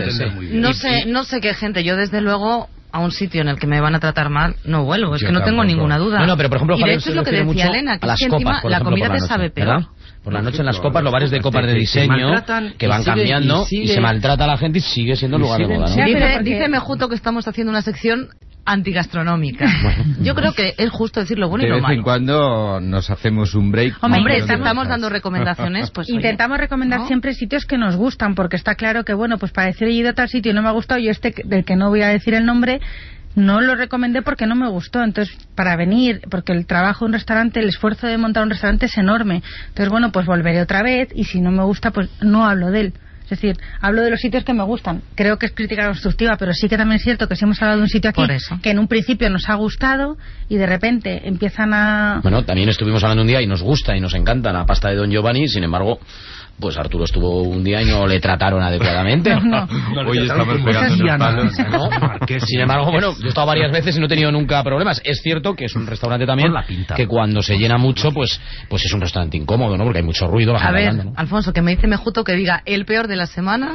depende. No sé qué gente. Yo, desde luego, a un sitio en el que me van a tratar mal, no vuelvo. Es que no tengo ninguna duda. No, pero por ejemplo, y de hecho es lo que decía Elena, que, a las es que copas, encima la comida te sabe peor. ¿verdad? Por la noche en las copas, los bares de copas de diseño que van cambiando y se maltrata a la gente y sigue siendo lugar de moda, ¿no? Dice Mejuto que estamos haciendo una sección antigastronómica. Yo creo que es justo decir lo bueno y lo malo. De vez en cuando nos hacemos un break. Hombre, estamos dando recomendaciones, pues intentamos recomendar siempre sitios que nos gustan, porque está claro que, bueno, pues para decir, he ido a tal sitio y no me ha gustado, yo del que no voy a decir el nombre, no lo recomendé porque no me gustó. Entonces, para venir, porque el trabajo de un restaurante, el esfuerzo de montar un restaurante es enorme. Entonces, bueno, pues volveré otra vez, y si no me gusta, pues no hablo de él. Es decir, hablo de los sitios que me gustan. Creo que es crítica constructiva, pero sí que también es cierto que si hemos hablado de un sitio aquí que en un principio nos ha gustado y de repente empiezan a... Bueno, también estuvimos hablando un día y nos gusta y nos encanta la pasta de Don Giovanni, sin embargo, pues Arturo estuvo un día y no le trataron adecuadamente. Hoy estamos pegando en palos, ¿no? Sin embargo, bueno, yo he estado varias veces y no he tenido nunca problemas. Es cierto que es un restaurante también que cuando se llena mucho, pues es un restaurante incómodo, ¿no? Porque hay mucho ruido. A ver, hablando, ¿no? Alfonso, que me dice Mejuto que diga el peor de la semana.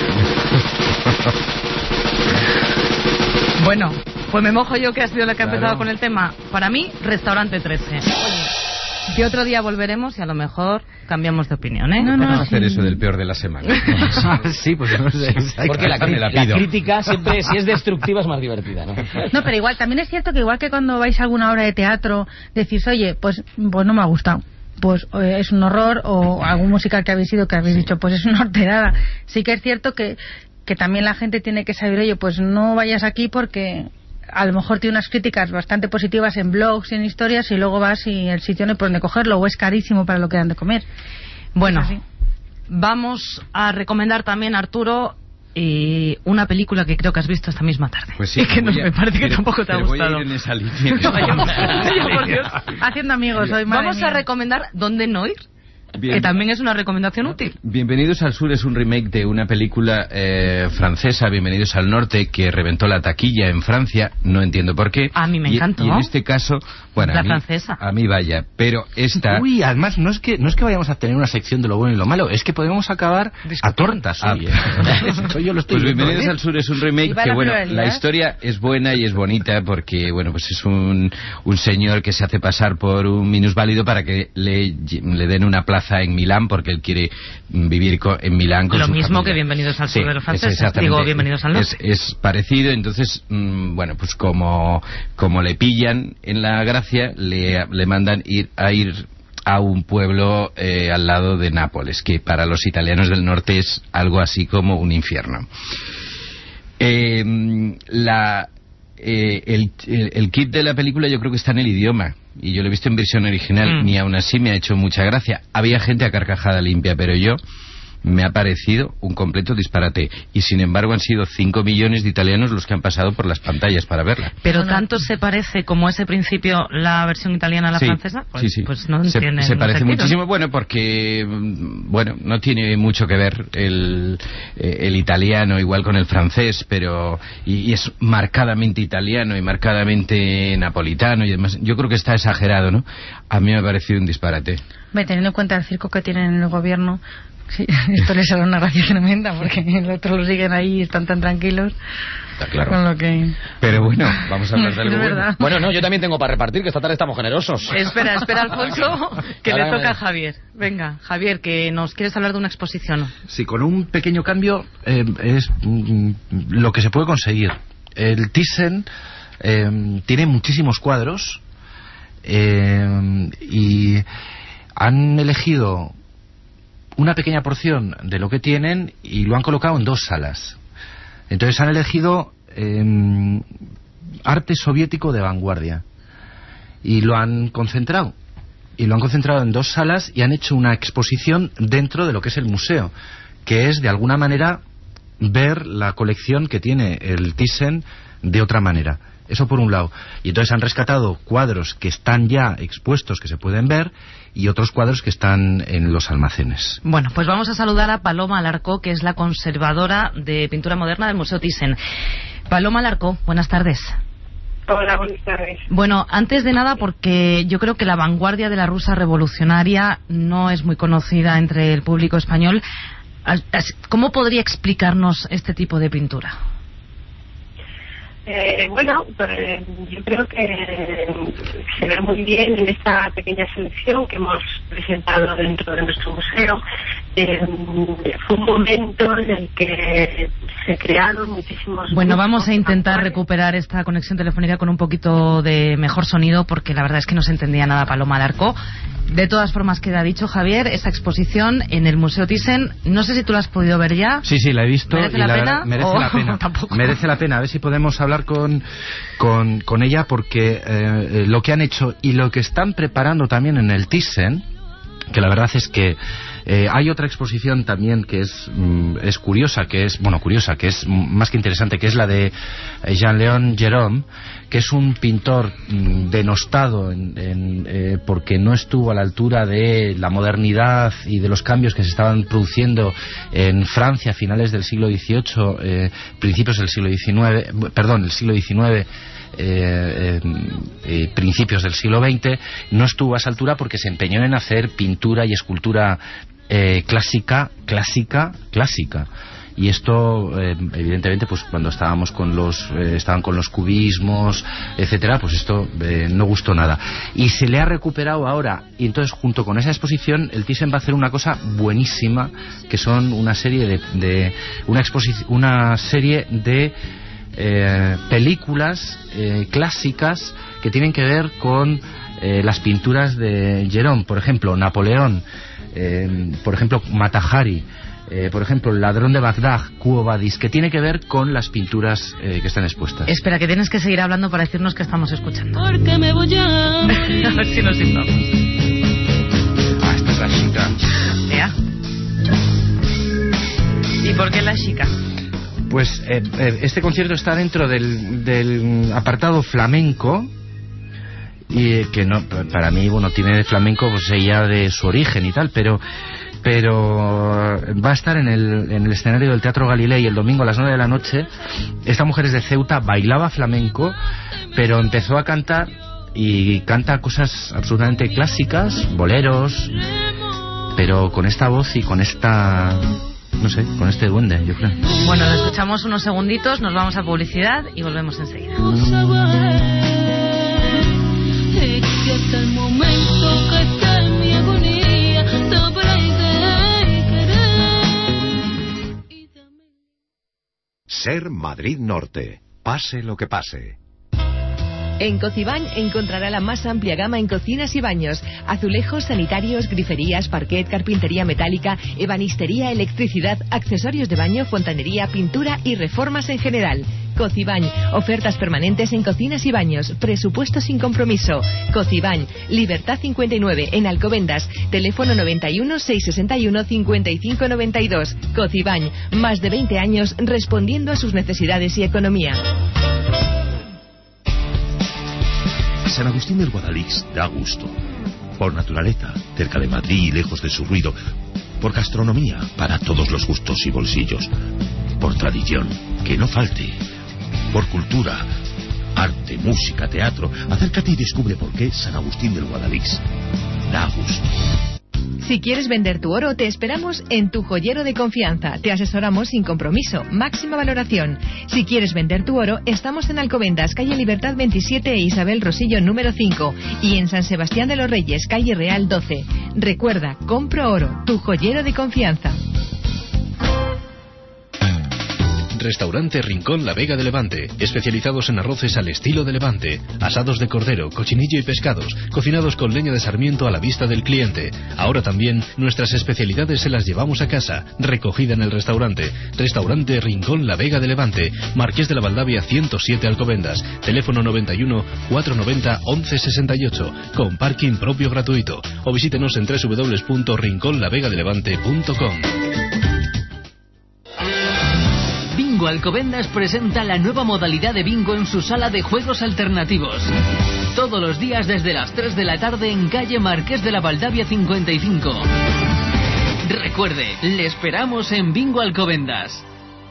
Bueno, pues me mojo yo, que ha sido la que ha empezado con el tema. Para mí, restaurante 13. Que otro día volveremos y a lo mejor cambiamos de opinión, ¿eh? No hacer eso del peor de la semana. Sí, pues no sé. Porque la crítica siempre, si es destructiva, es más divertida, ¿no? No, pero igual, también es cierto que igual que cuando vais a alguna obra de teatro, decís, oye, pues no me ha gustado, pues es un horror, o algún musical que habéis ido que habéis dicho, pues es una horterada. Sí que es cierto que también la gente tiene que saber, oye, pues no vayas aquí porque a lo mejor tiene unas críticas bastante positivas en blogs y en historias, y luego vas y el sitio no hay por dónde cogerlo, o es carísimo para lo que dan de comer. Bueno, vamos a recomendar también, Arturo, una película que creo que has visto esta misma tarde. Pues sí, que me parece que tampoco te ha gustado. Voy a ir en esa línea. Por Dios. Haciendo amigos hoy. Vamos a recomendar ¿Dónde no ir? Que también es una recomendación útil. Bienvenidos al Sur es un remake de una película francesa, Bienvenidos al Norte, que reventó la taquilla en Francia, no entiendo por qué. A mí me encantó. Y en este caso, bueno, la francesa. A mí vaya, pero esta... Uy, además no es que vayamos a tener una sección de lo bueno y lo malo, es que podemos acabar a tortas hoy. Yo lo estoy pues Bienvenidos al Sur es un remake que, bueno, la historia es buena y es bonita porque, bueno, pues es un señor que se hace pasar por un minusválido para que le den una plaza en Milán porque él quiere vivir en Milán con lo su mismo familia. Que Bienvenidos al Sur de los franceses. Digo, Bienvenidos al Norte. Es parecido, entonces, bueno, pues como le pillan en la gracia, le mandan ir a un pueblo al lado de Nápoles, que para los italianos del norte es algo así como un infierno. El kit de la película yo creo que está en el idioma, y yo lo he visto en versión original, ni aún así me ha hecho mucha gracia. Había gente a carcajada limpia, pero me ha parecido un completo disparate, y sin embargo han sido 5 millones de italianos los que han pasado por las pantallas para verla. ¿Pero tanto se parece como ese principio la versión italiana a la francesa? Pues, sí. Pues no entienden. Se parece muchísimo, bueno, porque no tiene mucho que ver el italiano igual con el francés, pero y es marcadamente italiano y marcadamente napolitano y demás. Yo creo que está exagerado, ¿no? A mí me ha parecido un disparate. Teniendo en cuenta el circo que tienen en el gobierno, sí, esto les hará una gracia tremenda porque el otro lo siguen ahí y están tan tranquilos. Está claro. Con lo que... Pero bueno, vamos a hablar de algo bueno. Bueno, no, yo también tengo para repartir, que esta tarde estamos generosos. Espera, Alfonso, que le toca a Javier. Venga, Javier, que nos quieres hablar de una exposición. Sí, con un pequeño cambio es lo que se puede conseguir. El Thyssen tiene muchísimos cuadros y han elegido una pequeña porción de lo que tienen y lo han colocado en 2 salas. Entonces han elegido arte soviético de vanguardia y lo han concentrado en 2 salas y han hecho una exposición dentro de lo que es el museo, que es de alguna manera ver la colección que tiene el Thyssen de otra manera. Eso por un lado. Y entonces han rescatado cuadros que están ya expuestos, que se pueden ver, y otros cuadros que están en los almacenes. Bueno, pues vamos a saludar a Paloma Alarcó, que es la conservadora de pintura moderna del Museo Thyssen. Paloma Alarcó, buenas tardes. Hola, buenas tardes. Bueno, antes de nada, porque yo creo que la vanguardia de la rusa revolucionaria no es muy conocida entre el público español. ¿Cómo podría explicarnos este tipo de pintura? Bueno, yo creo que se ve muy bien en esta pequeña selección que hemos presentado dentro de nuestro museo. Fue un momento en el que se crearon muchísimos... Bueno, vamos a intentar recuperar esta conexión telefónica con un poquito de mejor sonido, porque la verdad es que no se entendía nada Paloma Alarcó. De todas formas, queda dicho, Javier, esta exposición en el Museo Thyssen, no sé si tú la has podido ver ya. Sí, la he visto. ¿Merece la pena? Merece la pena. Tampoco. Merece la pena. A ver si podemos hablar con ella, porque lo que han hecho y lo que están preparando también en el Thyssen, que la verdad es que hay otra exposición también que es curiosa, que es más que interesante, que es la de Jean-Léon Gérôme, que es un pintor denostado porque no estuvo a la altura de la modernidad y de los cambios que se estaban produciendo en Francia a finales del siglo XVIII, principios del siglo XIX, el siglo XIX, principios del siglo XX. No estuvo a esa altura porque se empeñó en hacer pintura y escultura clásica. Y esto, evidentemente, pues cuando estaban con los cubismos, etcétera, pues esto no gustó nada. Y se le ha recuperado ahora, y entonces junto con esa exposición, el Thyssen va a hacer una cosa buenísima, que son una serie de películas clásicas que tienen que ver con las pinturas de Gérôme. Por ejemplo, Napoleón, por ejemplo, Mata Hari, por ejemplo, El ladrón de Bagdad, Quo Vadis, que tiene que ver con las pinturas que están expuestas. Espera, que tienes que seguir hablando para decirnos que estamos escuchando. Porque me voy a ver si nos situamos. Esta es la chica. ¿Ya? ¿Y por qué la chica? Pues este concierto está dentro del apartado flamenco, y que no, para mí, bueno, tiene de flamenco pues ella de su origen y tal, pero va a estar en el escenario del Teatro Galilei el domingo a las 9 de la noche. Esta mujer es de Ceuta, bailaba flamenco, pero empezó a cantar y canta cosas absolutamente clásicas, boleros, pero con esta voz y con esta, no sé, con este duende, yo creo. Bueno, lo escuchamos unos segunditos, nos vamos a publicidad y volvemos enseguida. Hasta el momento que está en mi agonía, Ser Madrid Norte. Pase lo que pase. En Cocibañ encontrará la más amplia gama en cocinas y baños. Azulejos, sanitarios, griferías, parquet, carpintería metálica, ebanistería, electricidad, accesorios de baño, fontanería, pintura y reformas en general. Cocibañ, ofertas permanentes en cocinas y baños, presupuesto sin compromiso. Cocibañ, Libertad 59 en Alcobendas, teléfono 91 661 55 92. Cocibañ, más de 20 años respondiendo a sus necesidades y economía. San Agustín del Guadalix da gusto. Por naturaleza, cerca de Madrid y lejos de su ruido. Por gastronomía, para todos los gustos y bolsillos. Por tradición, que no falte. Por cultura, arte, música, teatro. Acércate y descubre por qué San Agustín del Guadalix da gusto. Si quieres vender tu oro, te esperamos en Tu Joyero de Confianza. Te asesoramos sin compromiso, máxima valoración. Si quieres vender tu oro, estamos en Alcobendas, calle Libertad 27 e Isabel Rosillo número 5. Y en San Sebastián de los Reyes, calle Real 12. Recuerda, compro oro, Tu Joyero de Confianza. Restaurante Rincón La Vega de Levante, especializados en arroces al estilo de Levante, asados de cordero, cochinillo y pescados, cocinados con leña de sarmiento a la vista del cliente. Ahora también nuestras especialidades se las llevamos a casa, recogida en el restaurante. Restaurante Rincón La Vega de Levante, Marqués de la Valdavia 107 Alcobendas, teléfono 91 490 1168, con parking propio gratuito, o visítenos en www.rinconlavegadelevante.com. Bingo Alcobendas presenta la nueva modalidad de bingo en su sala de juegos alternativos. Todos los días desde las 3 de la tarde en calle Marqués de la Valdavia 55. Recuerde, le esperamos en Bingo Alcobendas.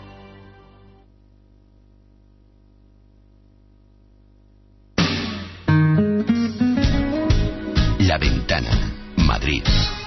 La Ventana, Madrid.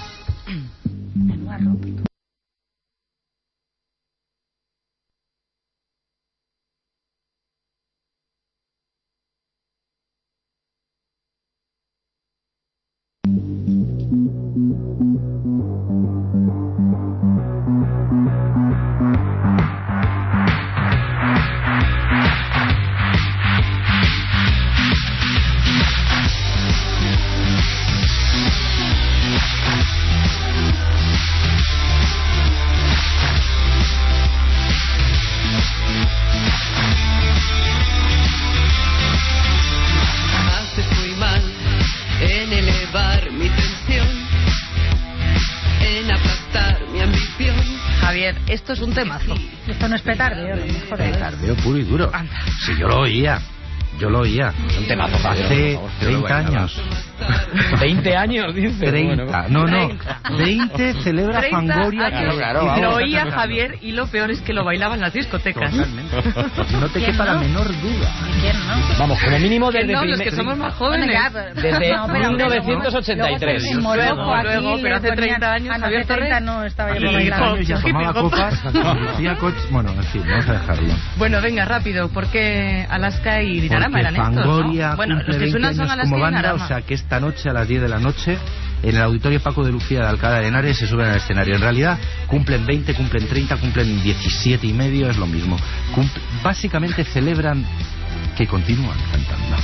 Esto es un temazo. Esto no es petardeo, joder. Petardeo puro y duro. Si yo lo oía. Un temazo fácil. Hace 30 años. 20 años, dice. 30. No. 20 celebra 30 Fangoria. Claro, lo oía Javier y lo peor es que lo bailaban en las discotecas. Totalmente. No te quepa la menor duda. ¿Quién no? Vamos, como mínimo desde... No, los que somos más jóvenes. Desde 1983. Luego, pero hace 30 años Javier Torres no estaba yo bailando. Ya tomaba copas, hacía coches... Bueno, en fin, vamos a dejarlo. Bueno, venga, rápido, porque Alaska y Dinarama eran estos, Fangoria, ¿no? Bueno, los que suenan son Alaska y Dinarama. O sea, que esta noche a las 10 de la noche en el Auditorio Paco de Lucía de Alcalá de Henares se suben al escenario. En realidad cumplen 20, cumplen 30, cumplen 17 y medio, es lo mismo. Básicamente celebran que continúan cantando.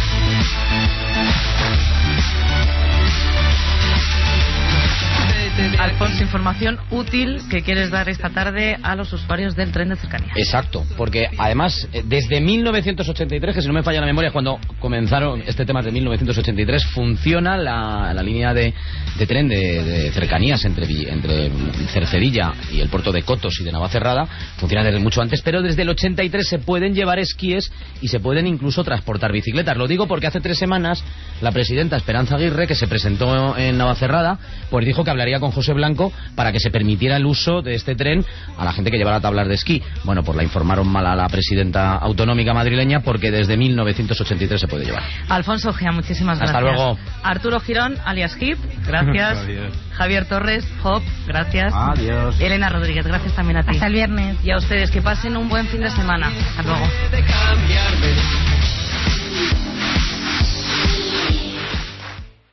Vete de Alfonso, información útil que quieres dar esta tarde a los usuarios del tren de cercanía. Exacto, porque además desde 1983, que si no me falla la memoria, cuando comenzaron este tema de 1983, funciona la línea de tren de cercanías entre Cercedilla y el puerto de Cotos y de Navacerrada. Funciona desde mucho antes, pero desde el 83 se pueden llevar esquíes y se pueden incluso transportar bicicletas. Lo digo porque hace 3 semanas la presidenta Esperanza Aguirre, que se presentó en Navacerrada, pues dijo que hablaría con José Blanco para que se permitiera el uso de este tren a la gente que llevara tablas de esquí. Bueno, pues la informaron mal a la presidenta autonómica madrileña, porque desde 1983 se puede llevar. Alfonso Gea, muchísimas gracias. Hasta luego. Arturo Girón, alias Hip, gracias. Adiós. Javier Torres, Hop, gracias. Adiós. Elena Rodríguez, gracias también a ti. Hasta el viernes. Y a ustedes, que pasen un buen fin de semana. Hasta luego.